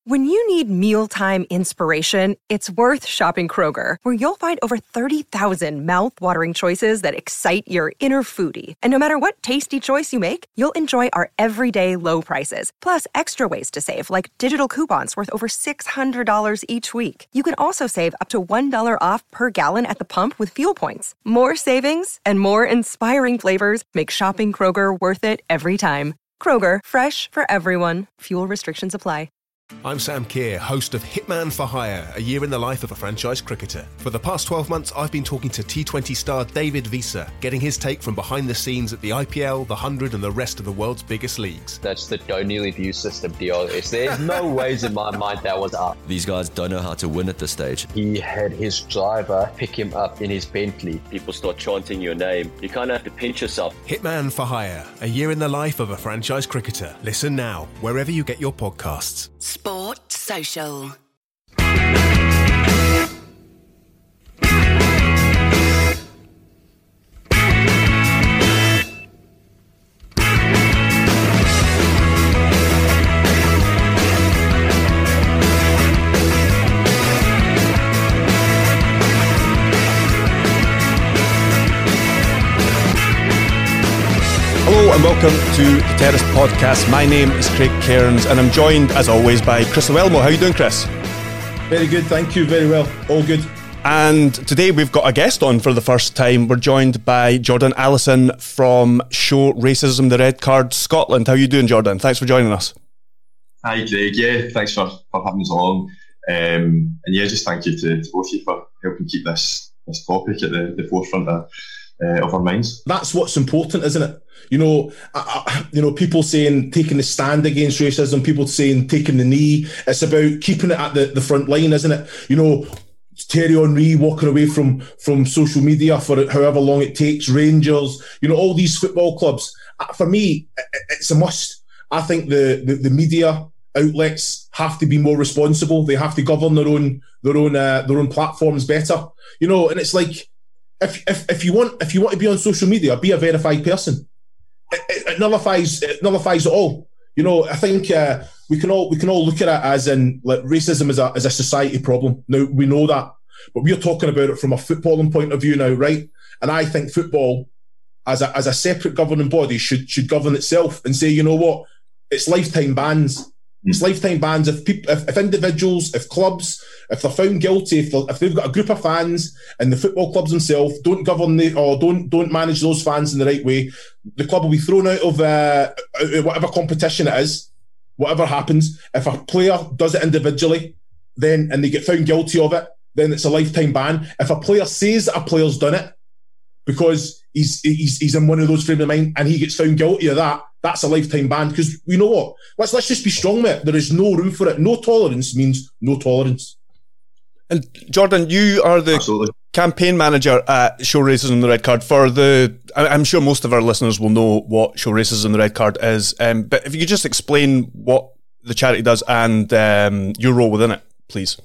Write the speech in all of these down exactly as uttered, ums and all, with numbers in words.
When you need mealtime inspiration, it's worth shopping Kroger, where you'll find over thirty thousand mouth-watering choices that excite your inner foodie. And no matter what tasty choice you make, you'll enjoy our everyday low prices, plus extra ways to save, like digital coupons worth over six hundred dollars each week. You can also save up to one dollar off per gallon at the pump with fuel points. More savings and more inspiring flavors make shopping Kroger worth it every time. Kroger, fresh for everyone. Fuel restrictions apply. I'm Sam Keir, host of Hitman for Hire, a year in the life of a franchise cricketer. For the past twelve months, I've been talking to T twenty star David Visa, getting his take from behind the scenes at the I P L, the one hundred and the rest of the world's biggest leagues. That's the O'Neil view system deal. There's no ways in my mind that was up. These guys don't know how to win at this stage. He had his driver pick him up in his Bentley. People start chanting your name. You kind of have to pinch yourself. Hitman for Hire, a year in the life of a franchise cricketer. Listen now, wherever you get your podcasts. Sport Social. Hello and welcome to the Terrace Podcast. My name is Craig Cairns and I'm joined as always by Chris Llewellyn. How are you doing, Chris? Very good, thank you, very well, all good. And today we've got a guest on for the first time. We're joined by Jordan Allison from Show Racism the Red Card Scotland. How are you doing, Jordan? Thanks for joining us. Hi Craig, yeah, thanks for, for having us along. Um, and yeah, just thank you to, to both of you for helping keep this, this topic at the, the forefront of Uh, of our minds. That's what's important, isn't it? You know, I, I, you know, people saying taking the stand against racism, people saying taking the knee. It's about keeping it at the, the front line, isn't it? You know, Thierry Henry walking away from from social media for however long it takes. Rangers, you know, all these football clubs. For me, it's a must. I think the the, the media outlets have to be more responsible. They have to govern their own their own uh, their own platforms better. You know, and it's like. If, if if you want if you want to be on social media, be a verified person. It, it, it nullifies it nullifies it all. You know, I think uh, we can all we can all look at it as in like racism is a is a society problem. Now we know that, but we're talking about it from a footballing point of view now, right? And I think football, as a as a separate governing body, should should govern itself and say, you know what, it's lifetime bans. It's lifetime bans if people, if, if individuals, if clubs, if they're found guilty, if, if they've got a group of fans and the football clubs themselves don't govern the, or don't don't manage those fans in the right way, the club will be thrown out of uh, whatever competition it is, whatever happens. If a player does it individually, then and they get found guilty of it, then it's a lifetime ban. If a player says that a player's done it because he's he's he's in one of those frame of mind and he gets found guilty of that, that's a lifetime ban. Because you know what? Let's let's just be strong, mate. There is no room for it. No tolerance means no tolerance. And Jordan, you are the Absolutely. campaign manager at Show Racism the Red Card. For the, I'm sure most of our listeners will know what Show Racism the Red Card is. Um, but if you could just explain what the charity does and um, your role within it, please.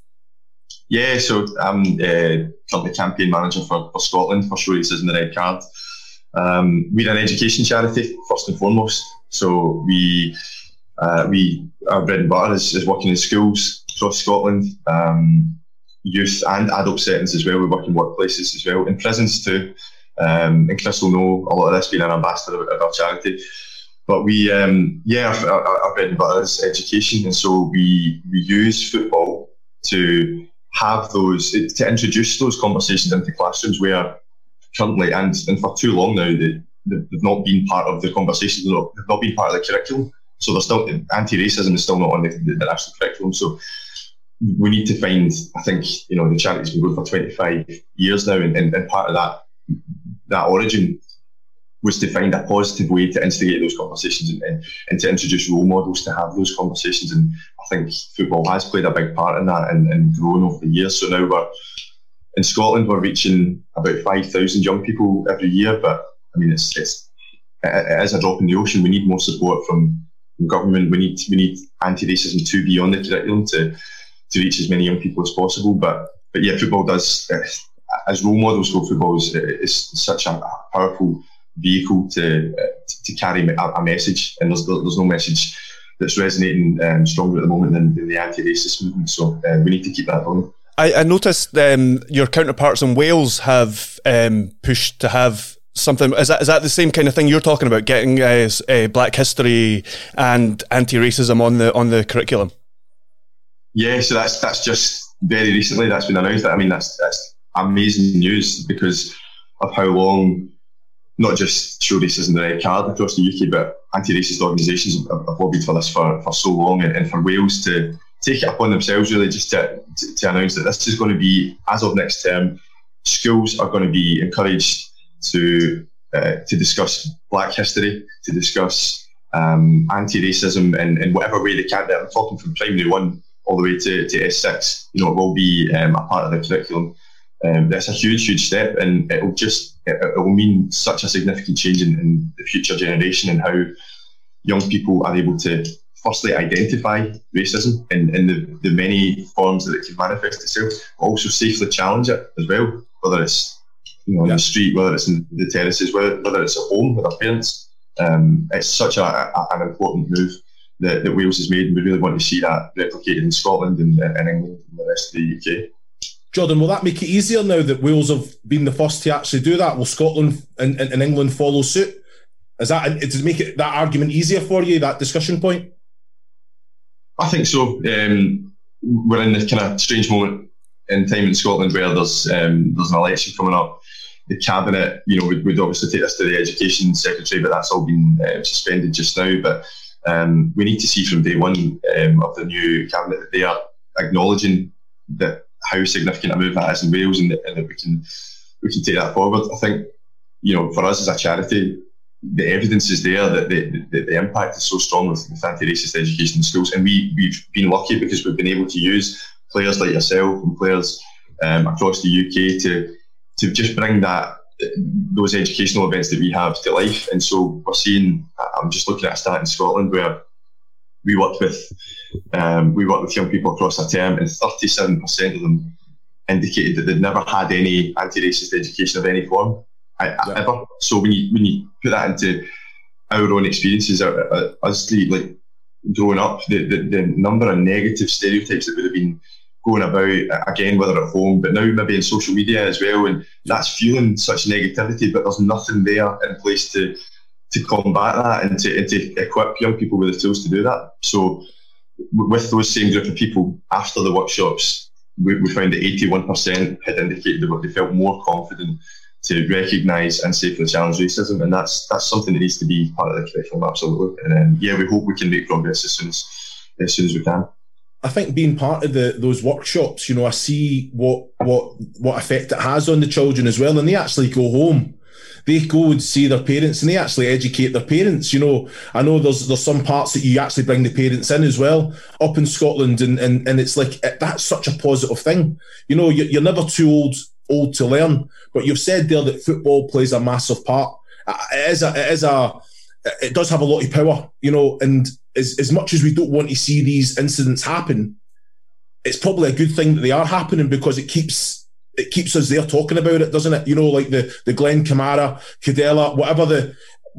Yeah, so I'm uh, currently campaign manager for, for Scotland for Show Racism the Red Card. Um, we're an education charity first and foremost. So we uh, we our bread and butter is, is working in schools across Scotland, um, youth and adult settings as well. We work in workplaces as well, in prisons too. Um, and Chris will know a lot of this, being an ambassador of our charity. But we, um, yeah, our, our bread and butter is education, and so we we use football to have those, to introduce those conversations into classrooms where currently, and, and for too long now, they, they've not been part of the conversation, they've not, they've not been part of the curriculum. So they're still, anti-racism is still not on the, the national curriculum. So we need to find, I think, you know, the charity's been going for twenty-five years now, and, and, and part of that that origin was to find a positive way to instigate those conversations and, and, and to introduce role models to have those conversations. And I think football has played a big part in that and, and grown over the years. So now we're, in Scotland, we're reaching about five thousand young people every year. But I mean, it's, it's it is a drop in the ocean. We need more support from, from government. We need we need anti-racism to be on the curriculum to to reach as many young people as possible. But but yeah, football does, as role models for football, is, is such a powerful vehicle to to carry a, a message, and there's there's no message that's resonating um, stronger at the moment than, than the anti-racist movement. So uh, we need to keep that going. I, I noticed um, your counterparts in Wales have um, pushed to have something. Is that is that the same kind of thing you're talking about? Getting uh, uh, Black history and anti-racism on the on the curriculum? Yeah, so that's that's just very recently that's been announced. I mean, that's that's amazing news because of how long not just Show Racism the Red Card across the U K, but anti-racist organisations have, have lobbied for this for, for so long, and, and for Wales to take it upon themselves really just to, to, to announce that this is going to be, as of next term, schools are going to be encouraged to uh, to discuss Black history, to discuss um, anti-racism in, in whatever way they can. I'm talking from primary one all the way to, to S six. You know, it will be um, a part of the curriculum. Um, that's a huge, huge step, and it will just it, it will mean such a significant change in, in the future generation and how young people are able to firstly identify racism in, in the, the many forms that it can manifest itself, but also safely challenge it as well, whether it's you know, on yeah. the street, whether it's in the terraces, whether, whether it's at home with our parents. Um, it's such a, a, an important move that, that Wales has made, and we really want to see that replicated in Scotland and, and England and the rest of the U K. Jordan, will that make it easier now that Wales have been the first to actually do that? Will Scotland and, and, and England follow suit? Is that, does it make it, that argument easier for you, that discussion point? I think so. Um, we're in this kind of strange moment in time in Scotland where there's um, there's an election coming up. The cabinet, you know, would, would obviously take this to the education secretary, but that's all been uh, suspended just now. But um, we need to see from day one um, of the new cabinet that they are acknowledging that how significant a move that is in Wales, and that, and that we can we can take that forward. I think, you know, for us as a charity, the evidence is there that the, the, the impact is so strong with, with anti-racist education in schools, and we, we've been lucky because we've been able to use players like yourself and players um, across the U K to to just bring that those educational events that we have to life. And so we're seeing, I'm just looking at a stat in Scotland where we worked with um, we worked with young people across a term, and thirty-seven percent of them indicated that they'd never had any anti-racist education of any form. I, yeah. ever. So when you when you put that into our own experiences, uh, uh, us like growing up, the, the the number of negative stereotypes that would have been going about, again, whether at home, but now maybe in social media as well, and that's fueling such negativity. But there's nothing there in place to to combat that and to, and to equip young people with the tools to do that. So with those same group of people after the workshops, we, we found that eighty-one percent had indicated that they felt more confident to recognise and safely challenge racism, and that's that's something that needs to be part of the curriculum, absolutely. And um, yeah, we hope we can make progress as soon as as soon as we can. I think being part of the those workshops, you know, I see what what what effect it has on the children as well, and they actually go home. They go and see their parents, and they actually educate their parents. You know, I know there's there's some parts that you actually bring the parents in as well up in Scotland, and and, and it's like that's such a positive thing. You know, you're, you're never too old. old to learn, but you've said there that football plays a massive part. It is a, it is a, it does have a lot of power, you know, and as, as much as we don't want to see these incidents happen, it's probably a good thing that they are happening because it keeps, it keeps us there talking about it, doesn't it? You know, like the, the Glenn Kamara, Cadella, whatever the,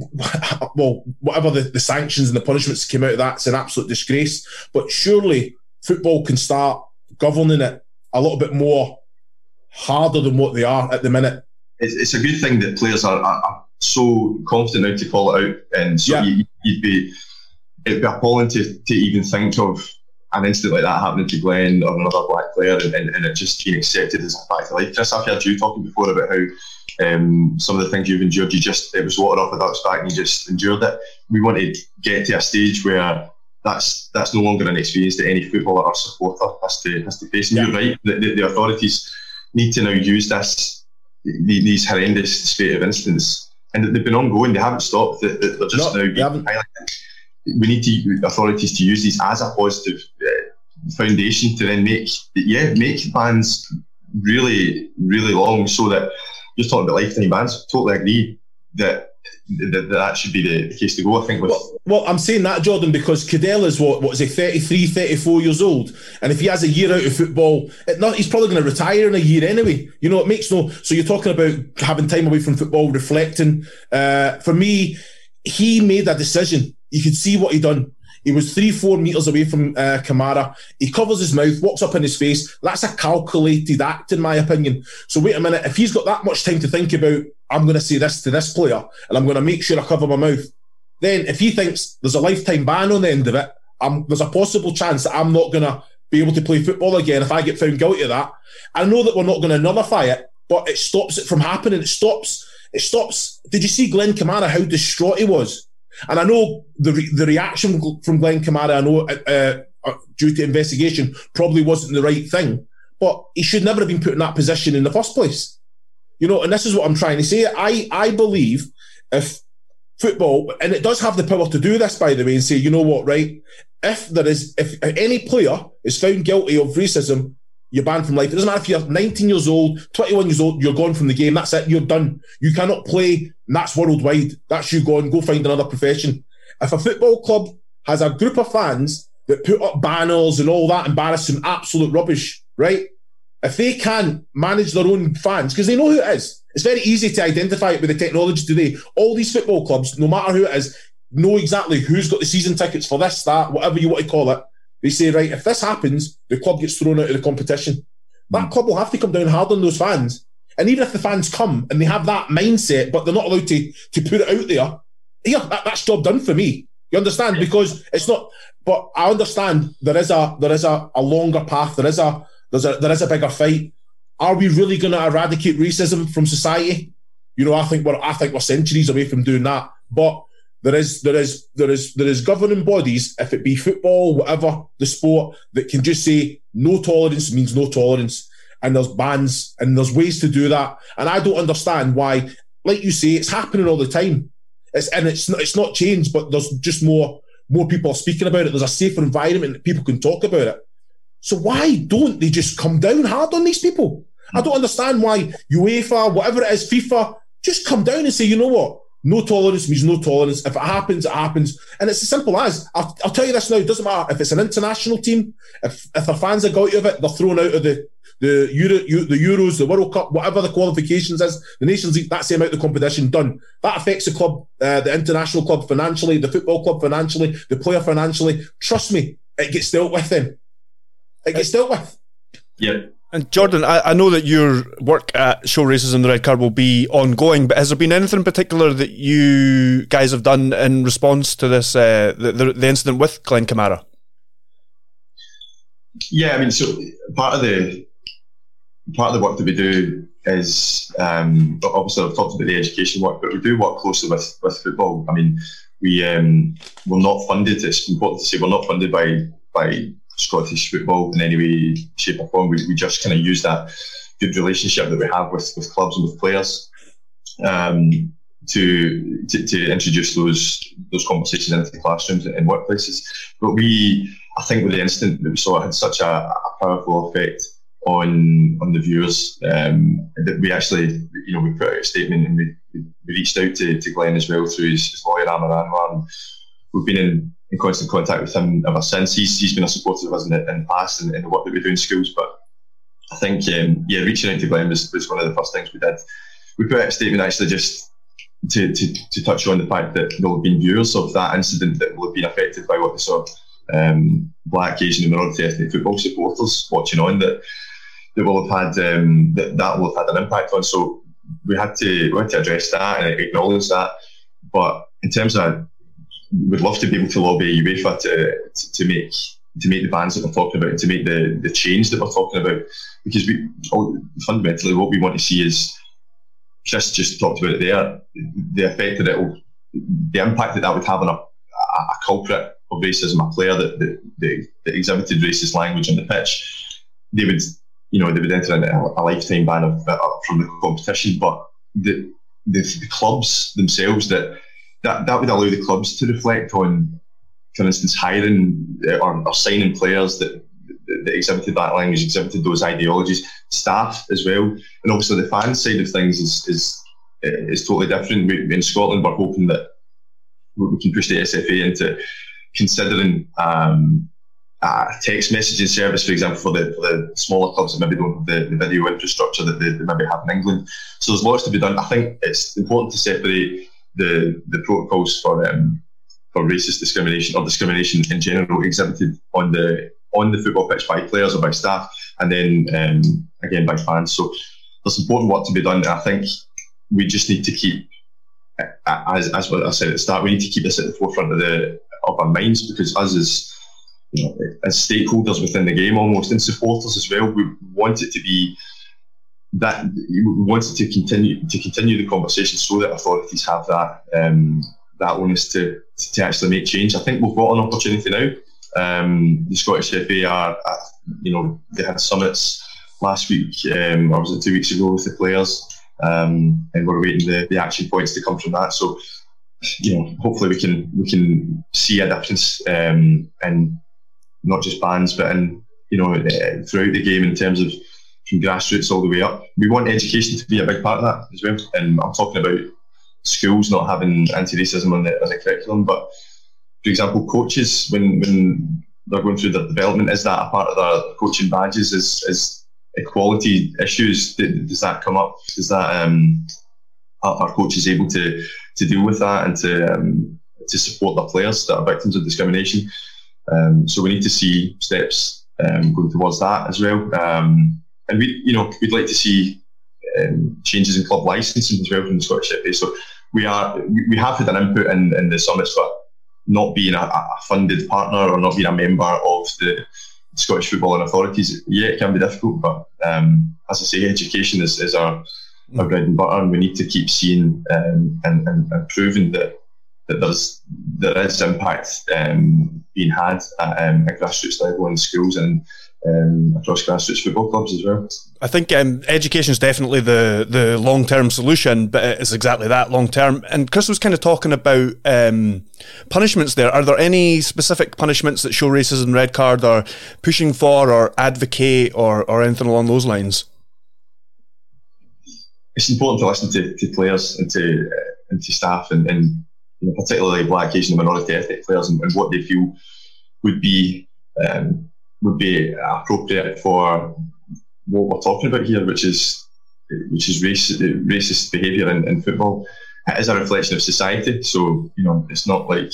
well, whatever the, the sanctions and the punishments that came out of that, it's an absolute disgrace. But surely football can start governing it a little bit more harder than what they are at the minute. It's, it's a good thing that players are, are, are so confident now to call it out, and so yeah. you, you'd be it'd be appalling to, to even think of an incident like that happening to Glenn or another black player, and, and, and it just being accepted as a fact of life. Chris, I've heard you talking before about how um, some of the things you've endured, you just it was water off a duck's back and you just endured it. We want to get to a stage where that's that's no longer an experience that any footballer or supporter has to has to face. And yeah. You're right, the, the, the authorities need to now use this these horrendous spate of incidents, and they've been ongoing. They haven't stopped. They're just no, now being highlighted. We need to authorities to use these as a positive uh, foundation to then make yeah make bans really really long, so that you're talking about lifetime bans. Totally agree that. That, that should be the, the case to go, I think. With well, well, I'm saying that, Jordan, because Cadella's what, what is he, thirty-three, thirty-four years old, and if he has a year out of football, it not, he's probably going to retire in a year anyway. You know, it makes no. So you're talking about having time away from football, reflecting. Uh, for me, he made a decision. You could see what he done. He was three, four metres away from uh, Kamara. He covers his mouth, walks up in his face. That's a calculated act, in my opinion. So wait a minute, if he's got that much time to think about, I'm going to say this to this player, and I'm going to make sure I cover my mouth, then if he thinks there's a lifetime ban on the end of it, I'm, there's a possible chance that I'm not going to be able to play football again if I get found guilty of that. I know that we're not going to nullify it, but it stops it from happening. It stops, it stops. Did you see Glenn Kamara, how distraught he was? And I know the re- the reaction from Glenn Kamara, I know uh, uh, due to investigation, probably wasn't the right thing, but he should never have been put in that position in the first place. You know, and this is what I'm trying to say. I, I believe if football, and it does have the power to do this, by the way, and say, you know what, right? If there is, if any player is found guilty of racism, you're banned from life. It doesn't matter if you're nineteen years old, twenty-one years old, you're gone from the game. That's it. You're done. You cannot play, and that's worldwide. That's you gone. Go find another profession. If a football club has a group of fans that put up banners and all that embarrassing, absolute rubbish, right? If they can't manage their own fans, because they know who it is, it's very easy to identify it with the technology today. All these football clubs, no matter who it is, know exactly who's got the season tickets for this, that, whatever you want to call it. They say, right, if this happens, the club gets thrown out of the competition. That club will have to come down hard on those fans. And even if the fans come and they have that mindset, but they're not allowed to, to put it out there, yeah, that, that's job done for me. You understand? Because it's not, but I understand there is a there is a, a longer path, there is a there's a there is a bigger fight. Are we really going to eradicate racism from society? You know, I think we're I think we're centuries away from doing that. But There is, there is, there is, there is governing bodies, if it be football, whatever the sport, that can just say no tolerance means no tolerance, and there's bans and there's ways to do that. And I don't understand why, like you say, it's happening all the time. It's and it's not, it's not changed, but there's just more, more people are speaking about it. There's a safer environment that people can talk about it. So why don't they just come down hard on these people? I don't understand why UEFA, whatever it is, FIFA, just come down and say, you know what? No tolerance means no tolerance. If it happens, it happens. And it's as simple as, I'll, I'll tell you this now, it doesn't matter if it's an international team, if if their fans are guilty of it, they're thrown out of the the Euro, the Euros, the World Cup, whatever the qualifications is, the Nations League, that's the amount of competition done. That affects the club, uh, the international club financially, the football club financially, the player financially. Trust me, it gets dealt with then. It gets dealt with. Yeah. And Jordan, I, I know that your work at Show Racism the Red Card will be ongoing, but has there been anything in particular that you guys have done in response to this, uh, the, the, the incident with Glenn Kamara? Yeah, I mean, so part of the part of the work that we do is um, obviously I've talked about the education work, but we do work closely with, with football. I mean, we um, we're not funded. It's important to say we're not funded by by. Scottish football in any way, shape or form. We, we just kind of use that good relationship that we have with, with clubs and with players um, to, to to introduce those those conversations into the classrooms and workplaces. But we, I think with the incident that we saw, it had such a, a powerful effect on on the viewers um, that we actually, you know, we put out a statement and we, we reached out to, to Glenn as well through his, his lawyer, Amar Anwar, and we've been in in constant contact with him ever since. He's, he's been a supporter of us in the, in the past and in the work that we do in schools. But I think, um, yeah, reaching out to Glenn was, was one of the first things we did. We put out a statement actually just to, to, to touch on the fact that there have been viewers of that incident that will have been affected by what they saw. Um, Black, Asian and minority ethnic football supporters watching on that that will have had um, that, that will have had an impact on. So we had to we had to address that and acknowledge that. But in terms of, we'd love to be able to lobby UEFA to, to to make to make the bans that we're talking about, and to make the, the change that we're talking about, because we fundamentally what we want to see is, Chris just talked about it there, the effect that it will, the impact that that would have on a, a, a culprit of racism, a player that, that, that, that exhibited racist language on the pitch. They would, you know, they would enter a, a lifetime ban of, uh, from the competition. But the, the the clubs themselves, that that that would allow the clubs to reflect on, for instance, hiring or, or signing players that, that that exhibited that language, exhibited those ideologies, staff as well, and obviously the fan side of things is is is totally different. We, in Scotland, we're hoping that we can push the S F A into considering um, a text messaging service, for example, for the, for the smaller clubs that maybe don't have the, the video infrastructure that they, they maybe have in England. So there's lots to be done. I think it's important to separate the the protocols for um, for racist discrimination or discrimination in general exhibited on the on the football pitch by players or by staff, and then um, again by fans. So there's important work to be done. I think we just need to keep, as as what I said at the start, we need to keep this at the forefront of the of our minds, because us as you know, as stakeholders within the game, almost, and supporters as well, we want it to be that we want it to continue to continue the conversation, so that authorities have that um, that onus to to actually make change. I think we've got an opportunity now. Um, the Scottish F A are, uh, you know, they had summits last week, um, or was it two weeks ago, with the players, um, and we're waiting the, the action points to come from that. So, you know, hopefully we can we can see a difference, um, and not just bans, but in, you know, uh, throughout the game in terms of from grassroots all the way up. We want education to be a big part of that as well. And I'm talking about schools not having anti-racism on the, on the curriculum, but for example, coaches, when when they're going through their development, is that a part of their coaching badges? Is is equality issues? Does that come up? Is that um, are coaches able to to deal with that and to um, to support their players that are victims of discrimination? Um, so we need to see steps um, going towards that as well. Um, and we, you know, we'd like to see um, changes in club licensing as well from the Scottish F A. So we are we have had an input in, in the summits, but not being a, a funded partner or not being a member of the Scottish Footballing Authorities, yeah, it can be difficult. But um, as I say, education is, is our, our bread and butter, and we need to keep seeing um, and, and, and proving that that there's there is impact um, being had at um, a grassroots level in schools and um, across grassroots football clubs as well. I think um, education is definitely the, the long-term solution, but it's exactly that, long-term. And Chris was kind of talking about um, punishments there. Are there any specific punishments that Show Racism Red Card are pushing for or advocate or, or anything along those lines? It's important to listen to, to players and to, uh, and to staff and, and you know, particularly Black, Asian and minority ethnic players, and, and what they feel would be um, would be appropriate for what we're talking about here, which is which is race, racist behaviour in, in football. It is a reflection of society, so you know it's not like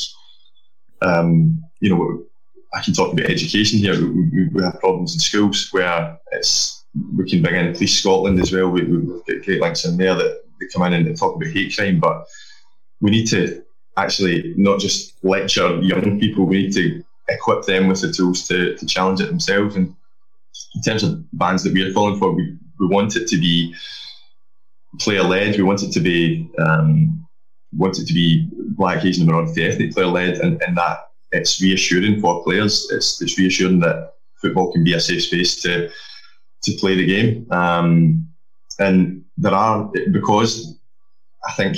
um, you know I can talk about education here. We, we have problems in schools where it's we can bring in Police Scotland as well. We, we've got great links in there that they come in and they talk about hate crime, but we need to actually not just lecture young people, we need to equip them with the tools to, to challenge it themselves. And in terms of bans that we're calling for, we, we want it to be player-led, we want it to be um, want it to be Black, Asian and minority ethnic player-led, and, and that it's reassuring for players. It's, it's reassuring that football can be a safe space to to play the game. Um, and there are, because I think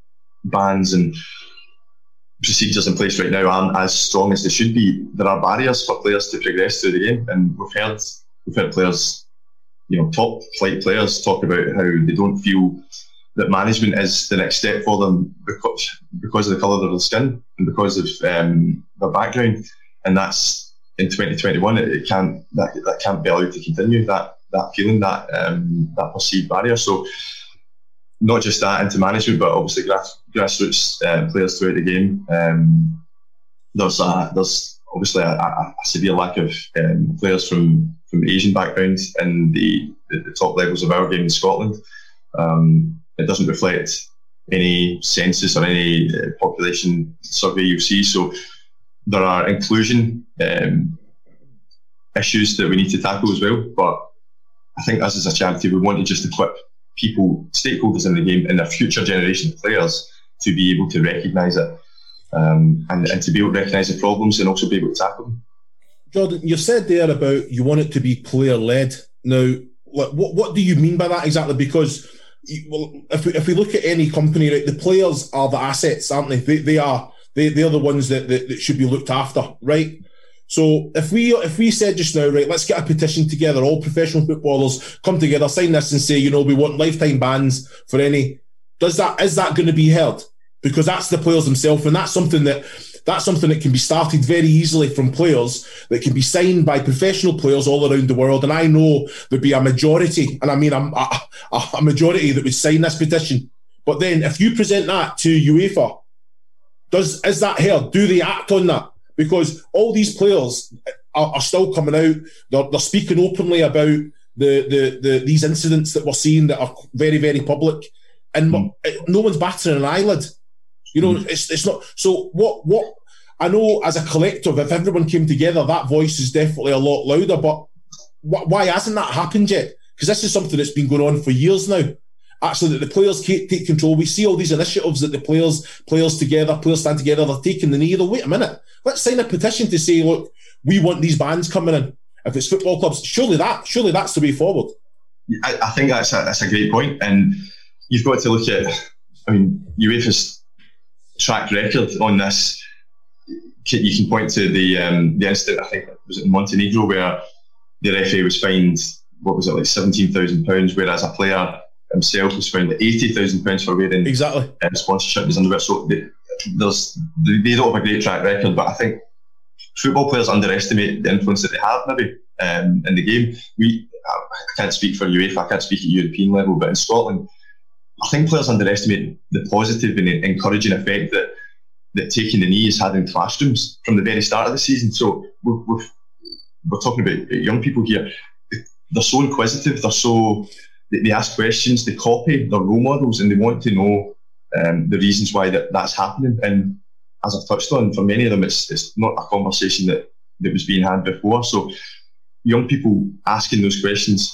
bans and procedures in place right now aren't as strong as they should be, there are barriers for players to progress through the game. And we've heard we've heard players, you know, top flight players talk about how they don't feel that management is the next step for them because because of the colour of their skin and because of um, their background. And that's in twenty twenty-one. It, it can't that that can't be allowed to continue. That that feeling, that um, that perceived barrier. So not just that into management, but obviously grass, grassroots uh, players throughout the game. Um, there's a, there's obviously a, a, a severe lack of um, players from, from Asian backgrounds in the, the, the top levels of our game in Scotland. Um, it doesn't reflect any census or any uh, population survey you see. So there are inclusion um, issues that we need to tackle as well. But I think us as a charity, we want to just equip people, stakeholders in the game and their future generation of players to be able to recognise it um, and, and to be able to recognise the problems and also be able to tackle them. Jordan, you said there about you want it to be player-led. Now, what what do you mean by that exactly? Because well, if we, if we look at any company, right, the players are the assets, aren't they? They, they are they they are the ones that, that, that should be looked after, right? So if we if we said just now, right, let's get a petition together, all professional footballers come together, sign this and say, you know, we want lifetime bans for any, does that is that going to be held? Because that's the players themselves, and that's something that that's something that can be started very easily from players, that can be signed by professional players all around the world. And I know there'd be a majority, and I mean a, a, a majority that would sign this petition. But then if you present that to UEFA, Does is that heard? Do they act on that? Because all these players are, are still coming out. They're, they're speaking openly about the, the the these incidents that we're seeing that are very, very public, and mm. no one's battering an eyelid. You know, mm. it's it's not. So what what I know as a collective, if everyone came together, that voice is definitely a lot louder. But wh- why hasn't that happened yet? Because this is something that's been going on for years now. Actually, that the players can't take control. We see all these initiatives that the players, players together, players stand together, they're taking the knee. They'll wait a minute. Let's sign a petition to say, look, we want these bans coming in. If it's football clubs, surely that, surely that's the way forward. I, I think that's a, that's a great point, and you've got to look at. I mean, UEFA's track record on this. You can point to the um, the incident. I think it was in Montenegro where the referee was fined. What was it, like seventeen thousand pounds, whereas a player himself was fined at eighty thousand pounds for wearing exactly um, sponsorship as underwear. So they, there's they don't have a great track record, but I think football players underestimate the influence that they have maybe um, in the game. We I can't speak for UEFA, I can't speak at European level, but in Scotland, I think players underestimate the positive and encouraging effect that that taking the knee has had in classrooms from the very start of the season. So we're, we're, we're talking about young people here. They're so inquisitive, they're so they ask questions, they copy, they're role models, and they want to know um, the reasons why that, that's happening. And as I've touched on, for many of them, it's it's not a conversation that, that was being had before. So young people asking those questions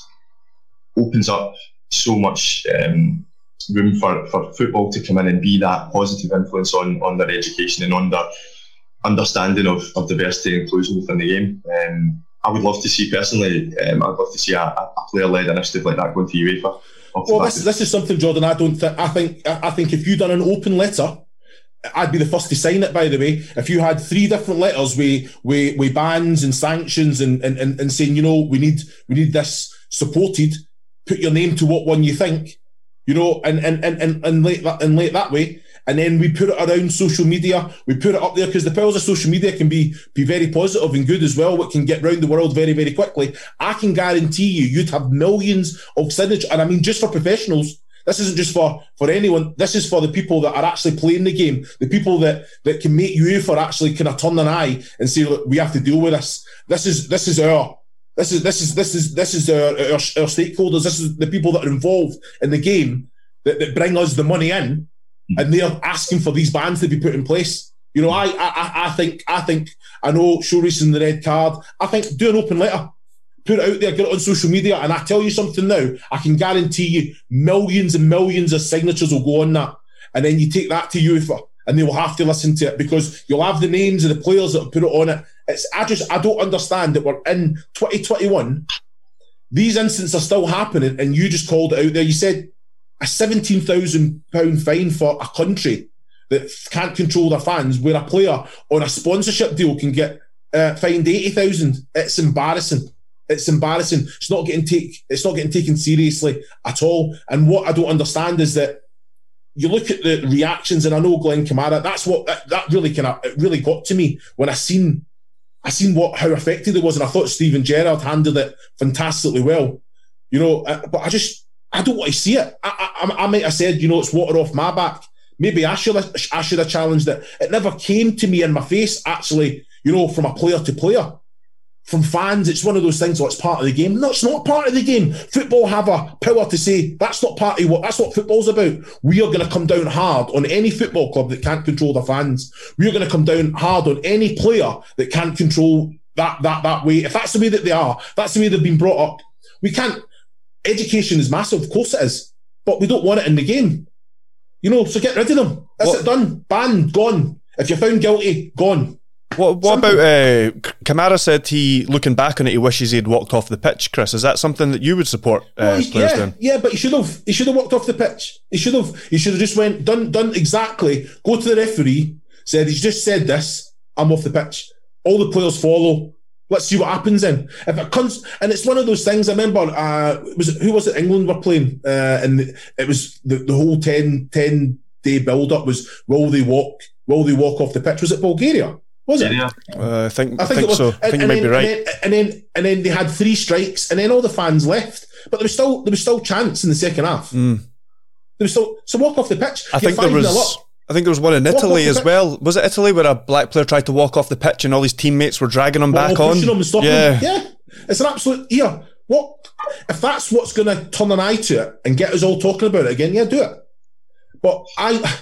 opens up so much um, room for, for football to come in and be that positive influence on, on their education and on their understanding of, of diversity and inclusion within the game. Um, I would love to see personally. Um, I'd love to see a, a player-led initiative like that going to UEFA. Well, this, this is something, Jordan. I don't think. I think. I think if you done an open letter, I'd be the first to sign it. By the way, if you had three different letters with with, with bans and sanctions and, and, and, and saying, you know, we need we need this supported, put your name to what one you think, you know, and and and and, and lay that and lay it that way. And then we put it around social media. We put it up there because the powers of social media can be, be very positive and good as well. It can get round the world very, very quickly. I can guarantee you, you'd have millions of signatures. And I mean, just for professionals, this isn't just for, for anyone. This is for the people that are actually playing the game. The people that, that can make UEFA actually kind of turn an eye and say, look, we have to deal with this. This is, this is our, this is, this is, this is, this is our, our, our stakeholders. This is the people that are involved in the game that, that bring us the money in. And they're asking for these bans to be put in place. You know, I, I, I think, I think, I know show racing the red card. I think do an open letter, put it out there, get it on social media. And I tell you something now, I can guarantee you millions and millions of signatures will go on that. And then you take that to UEFA and they will have to listen to it because you'll have the names of the players that have put it on it. It's, I just, I don't understand that we're in twenty twenty-one. These incidents are still happening and you just called it out there. You said, a seventeen thousand pounds fine for a country that can't control their fans, where a player on a sponsorship deal can get uh, fined eighty thousand. It's embarrassing. It's embarrassing. It's not getting take. It's not getting taken seriously at all. And what I don't understand is that you look at the reactions, and I know Glenn Kamara. That's what that, that really kind of it really got to me when I seen I seen what how affected it was, and I thought Steven Gerrard handled it fantastically well. You know, uh, but I just. I don't want to see it. I, I, I might have said, you know, it's water off my back. Maybe I should have, I should have challenged it. It never came to me in my face, actually, you know, from a player to player. From fans, it's one of those things, oh, it's part of the game. No, it's not part of the game. Football have a power to say, that's not part of what, that's what football's about. We are going to come down hard on any football club that can't control their fans. We are going to come down hard on any player that can't control that, that, that way. If that's the way that they are, that's the way they've been brought up. We can't, Education is massive, of course it is, but we don't want it in the game. You know, so get rid of them. That's what? It done. Banned, gone. If you're found guilty, gone. What, what about, uh, Kamara said he, looking back on it, he wishes he'd walked off the pitch, Chris. Is that something that you would support uh, well, players yeah, doing? Yeah, but he should have. He should have walked off the pitch. He should have. He should have just went, done, done exactly, go to the referee, said, he's just said this, I'm off the pitch. All the players follow. Let's see what happens then. If it comes, and it's one of those things. I remember, uh, was it, who was it? England were playing, uh, and it was the, the whole ten, ten day build up was will they walk? Will they walk off the pitch? Was it Bulgaria? Was it? Yeah, uh, I think. I think, I think it was. So. I think and, you might then, be right. And then, and then, and then they had three strikes, and then all the fans left. But there was still there was still chance in the second half. Mm. There was still so walk off the pitch. I You're think there was. I think there was one in Italy as well. Was it Italy where a black player tried to walk off the pitch and all his teammates were dragging him well, back on? Him and yeah. Him. Yeah. It's an absolute, yeah. What, if that's what's going to turn an eye to it and get us all talking about it again, yeah, do it. But I,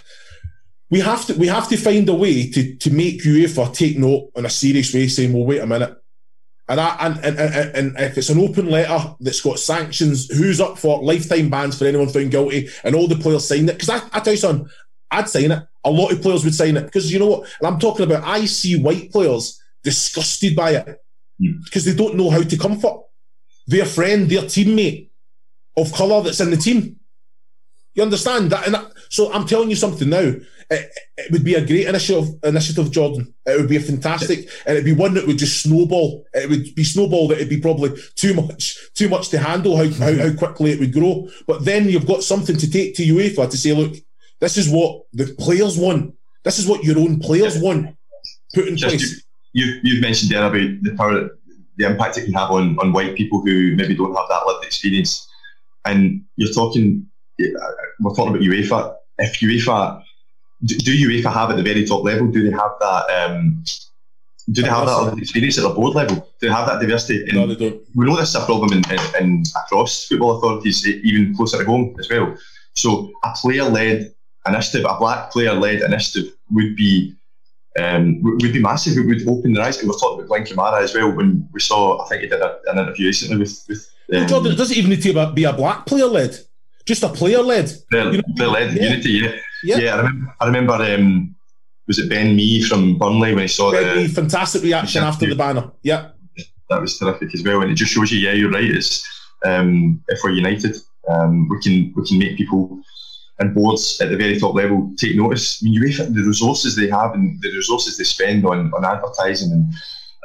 we have to, we have to find a way to, to make UEFA take note in a serious way, saying, well, wait a minute. And, I, and, and, and, and if it's an open letter that's got sanctions, who's up for lifetime bans for anyone found guilty, and all the players sign it? Because I, I tell you something, I'd sign it. A lot of players would sign it. Because you know what? And I'm talking about, I see white players disgusted by it because they don't know how to comfort their friend, their teammate of colour that's in the team. You understand that? And that, so I'm telling you something now. It, it would be a great initiative, initiative, Jordan. It would be a fantastic, and it'd be one that would just snowball. It would be snowball that it'd be probably too much, too much to handle. How, how how quickly it would grow. But then you've got something to take to UEFA to say, look, this is what the players want. This is what your own players want. Put in just place. You you've mentioned there about the power, the impact it can have on on white people who maybe don't have that lived experience, and you're talking. We're talking about UEFA. If UEFA, do, do UEFA have at the very top level? Do they have that? Um, do they have that experience at the board level? Do they have that diversity? No, they don't. We know this is a problem in, in, in across football authorities, even closer to home as well. So a player-led initiative, a black player-led initiative, would be um, would be massive. It would open their eyes. We were talking about Glenn Kamara as well when we saw. I think he did a, an interview recently with. with um, no, Jordan, it doesn't even need to be a black player-led. Just a player-led. Player, you know? player-led yeah. unity, yeah. Yeah, yeah I remember, I remember um, was it Ben Mee from Burnley when he saw Ben the... Mee, fantastic reaction the after the banner, yeah. That was terrific as well, and it just shows you, yeah, you're right, it's, um, if we're united, um, we can we can make people and boards at the very top level take notice. I mean, UEFA, the resources they have and the resources they spend on, on advertising and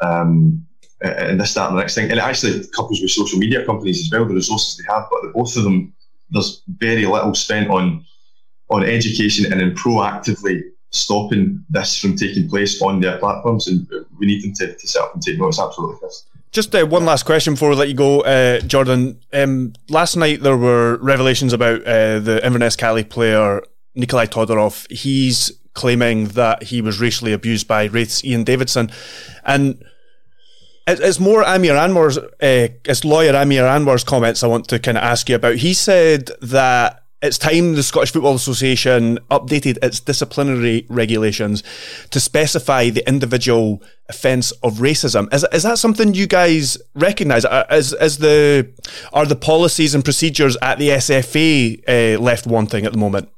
um, and this, that and the next thing, and it actually couples with social media companies as well, the resources they have, but the, both of them, there's very little spent on on education and in proactively stopping this from taking place on their platforms, and we need them to, to set up and take notice. Absolutely, Chris. Just uh, one last question before we let you go, uh, Jordan. Um, last night there were revelations about uh, the Inverness Cali player Nikolai Todorov. He's claiming that he was racially abused by Wraith's Ian Davidson, and it's more Amir Anwar's, uh, it's lawyer Amir Anwar's comments I want to kind of ask you about. He said that it's time the Scottish Football Association updated its disciplinary regulations to specify the individual offence of racism. Is, is that something you guys recognise? Is, is the, are the policies and procedures at the S F A uh, left wanting at the moment?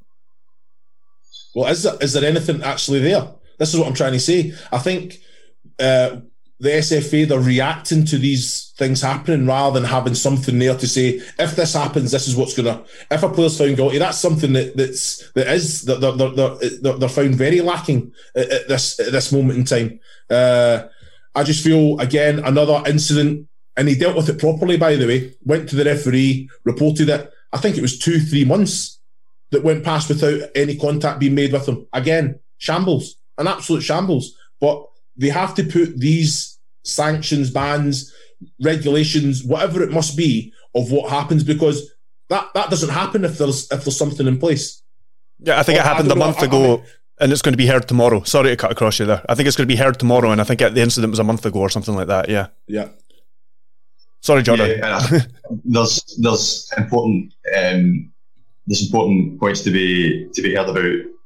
Well, is there, is there anything actually there? This is what I'm trying to say. I think... Uh, the S F A, they're reacting to these things happening rather than having something there to say, if this happens, this is what's going to... If a player's found guilty, that's something that that's that is that they're, they're, they're, they're found very lacking at, at this at this moment in time. Uh, I just feel, again, another incident, and he dealt with it properly, by the way, went to the referee, reported it. I think it was two, three months that went past without any contact being made with him. Again, shambles, an absolute shambles. But they have to put these sanctions, bans, regulations, whatever it must be, of what happens, because that, that doesn't happen if there's if there's something in place. Yeah, I think well, it happened a month know, ago, I mean, and it's going to be heard tomorrow. Sorry to cut across you there. I think it's going to be heard tomorrow, and I think the incident was a month ago or something like that. Yeah. Yeah. Sorry, Jordan. Yeah, uh, there's there's important um, there's important points to be to be heard about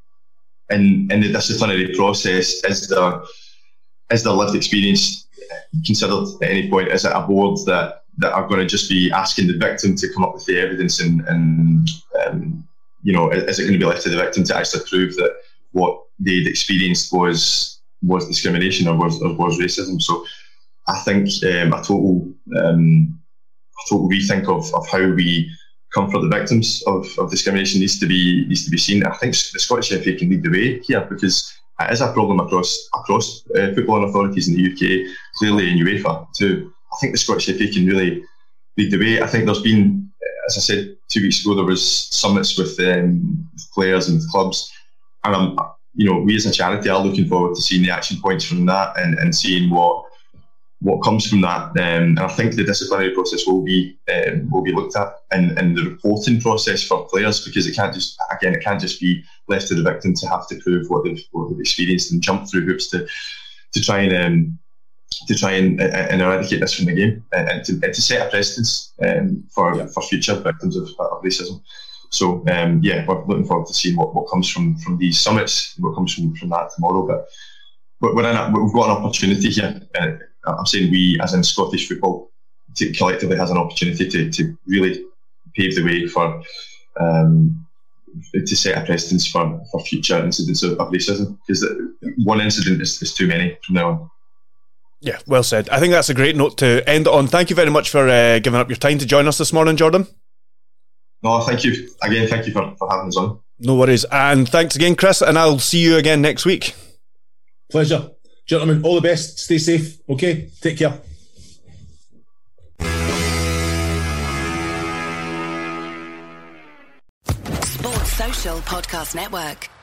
in in the disciplinary process. Is there is there lived experience considered at any point? Is it a board that, that are going to just be asking the victim to come up with the evidence, and, and um, you know, is it going to be left to the victim to actually prove that what they'd experienced was was discrimination or was or was racism? So I think um, a total um, a total rethink of, of how we comfort the victims of, of discrimination needs to be needs to be seen. I think the Scottish F A can lead the way here, because it is a problem across across uh, footballing authorities in the U K, clearly in UEFA too. I think the Scottish F A can really lead the way. I think there's been, as I said two weeks ago, there was summits with, um, with players and with clubs, and I'm, you know, we as a charity are looking forward to seeing the action points from that, and, and seeing what what comes from that, um, and I think the disciplinary process will be um, will be looked at in, in the reporting process for players, because it can't just again it can't just be left to the victim to have to prove what they've what they've experienced and jump through hoops to to try and um, to try and, uh, and eradicate this from the game, and, and, to, and to set a precedence um, for yeah. for future victims of, of racism. So um, yeah, we're looking forward to seeing what, what comes from, from these summits, what comes from, from that tomorrow. But but we're in a, we've got an opportunity here. Uh, I'm saying we, as in Scottish football, to, collectively has an opportunity to, to really pave the way for um, to set a precedence for, for future incidents of, of racism, because one incident is, is too many from now on. Yeah, well said. I think that's a great note to end on. Thank you very much for uh, giving up your time to join us this morning, Jordan. No, thank you. Again, thank you for, for having us on. No worries. And thanks again, Chris, and I'll see you again next week. Pleasure. Gentlemen, all the best. Stay safe. Okay? Take care. Sports Social Podcast Network.